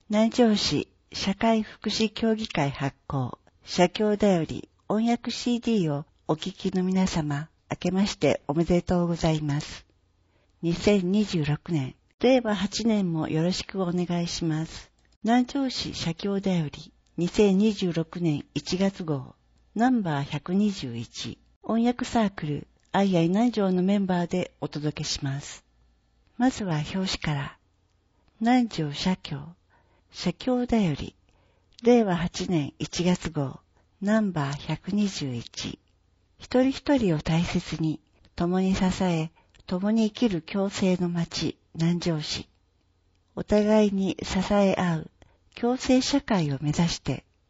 南城市社会福祉協議会発行、社協だより音訳 CD をお聞きの皆様、明けましておめでとうございます。2026年、令和8年もよろしくお願いします。南城市社協だより2026年1月号、ナンバー121、音訳サークル、アイアイ南城のメンバーでお届けします。まずは表紙から、南城社協、社協だより、令和8年1月号、ナンバー121。一人一人を大切に、共に支え、共に生きる共生の町、南城市。お互いに支え合う、共生社会を目指して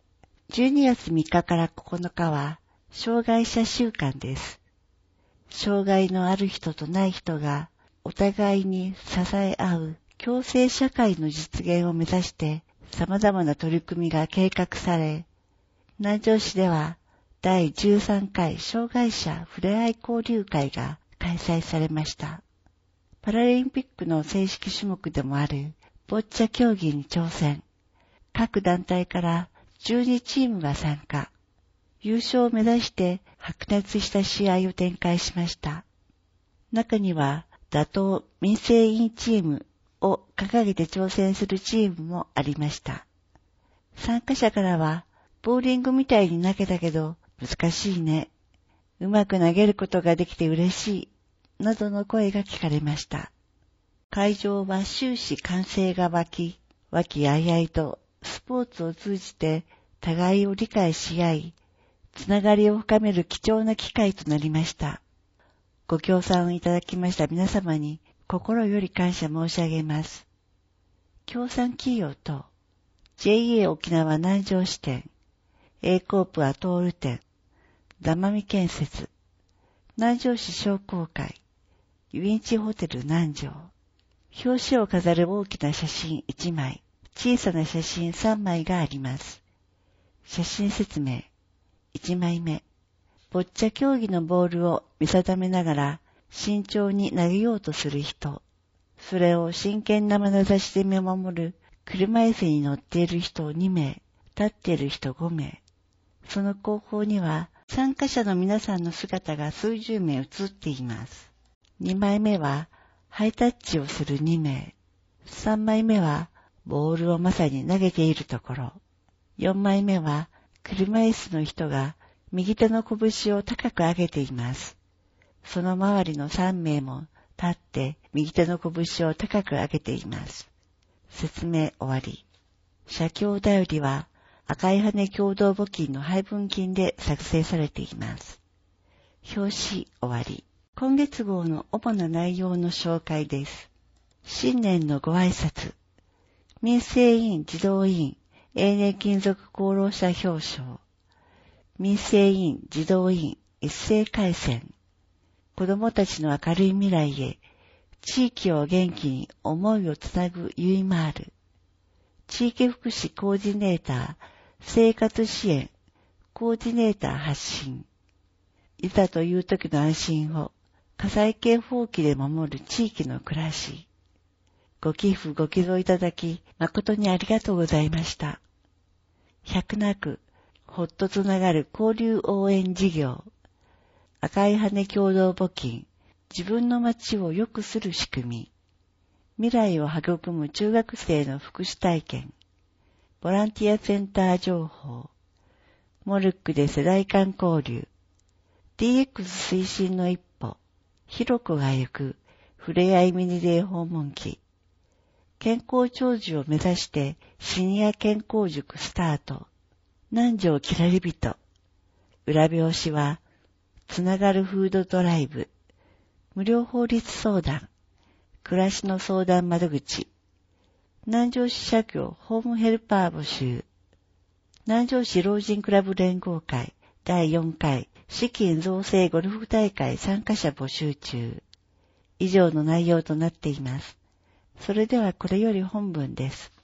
、12月3日から9日は、障害者週間です。障害のある人とない人が、お互いに支え合う、共生社会の実現を目指して様々な取り組みが計画され、南城市では第13回障害者ふれあい交流会が開催されました。パラリンピックの正式種目でもあるボッチャ競技に挑戦。各団体から12チームが参加。優勝を目指して白熱した試合を展開しました。中には打倒民生委員チームを掲げて挑戦するチームもありました。参加者からは、ボーリングみたいに投げたけど難しいね。うまく投げることができて嬉しい。などの声が聞かれました。会場は終始歓声が湧きあいあいとスポーツを通じて互いを理解し合い、つながりを深める貴重な機会となりました。ご協賛いただきました皆様に心より感謝申し上げます。協賛企業と JA 沖縄南城支店、A コープアトール店、ダマミ建設、南城市商工会、ユインチホテル南城。表紙を飾る大きな写真1枚、小さな写真3枚があります。写真説明。1枚目。ボッチャ競技のボールを見定めながら慎重に投げようとする人。それを真剣な眼差しで見守る車椅子に乗っている人2名、立っている人5名。その後方には参加者の皆さんの姿が数十名写っています。2枚目はハイタッチをする2名。3枚目はボールをまさに投げているところ。4枚目は車椅子の人が右手の拳を高く上げています。その周りの3名も立って右手の拳を高く上げています。説明終わり。社協だよりは赤い羽共同募金の配分金で作成されています。表紙終わり。今月号の主な内容の紹介です。新年のご挨拶。民生委員児童委員永年勤続功労者表彰。民生委員児童委員一斉回線。子どもたちの明るい未来へ、地域を元気に思いをつなぐゆいまーる。地域福祉コーディネーター、生活支援、コーディネーター発信。いざという時の安心を、火災警報器で守る地域の暮らし。ご寄付ご寄贈いただき、誠にありがとうございました。百なく、ほっとつながる交流応援事業。赤い羽共同募金、自分の街を良くする仕組み。未来を育む中学生の福祉体験。ボランティアセンター情報。モルックで世代間交流。DX 推進の一歩。広子が行く、ふれあいミニデー訪問記。健康長寿を目指してシニア健康塾スタート。南城きらりびと。裏表紙は、つながるフードドライブ。無料法律相談。暮らしの相談窓口。南城市社協ホームヘルパー募集。南城市老人クラブ連合会第4回資金造成ゴルフ大会参加者募集中。以上の内容となっています。それではこれより本文です。